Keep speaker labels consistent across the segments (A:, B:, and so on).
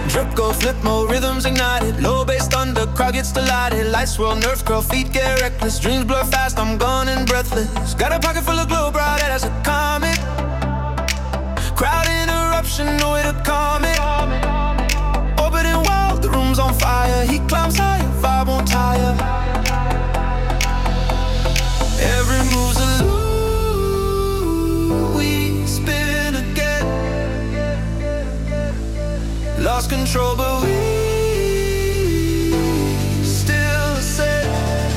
A: Drip go flip mode, rhythms ignited. Low bass thunder, crowd gets delighted. Lights swirl, nerve curl, feet get reckless. Dreams blur fast, I'm gone and breathless. Got a pocket full of glow, bright as a comet. Crowd interruption, no way to calm it. Orbiting wild, the room's on fire. He climbs higher, vibe won't tire. Every move's a loop, we spin again. Lost control, but we still set.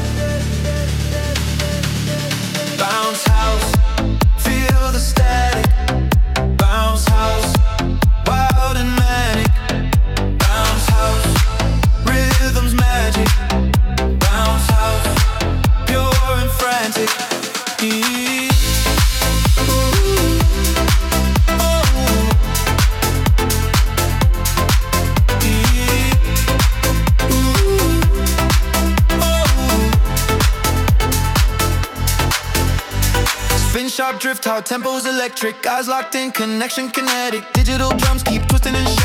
A: Bounce house, feel the static. Bounce house, wild and manic. Bounce house, rhythm's magic. Bounce house, pure and frantic. Spin sharp, drift hard, tempo's electric. Eyes locked in, connection kinetic. Digital drums keep twisting and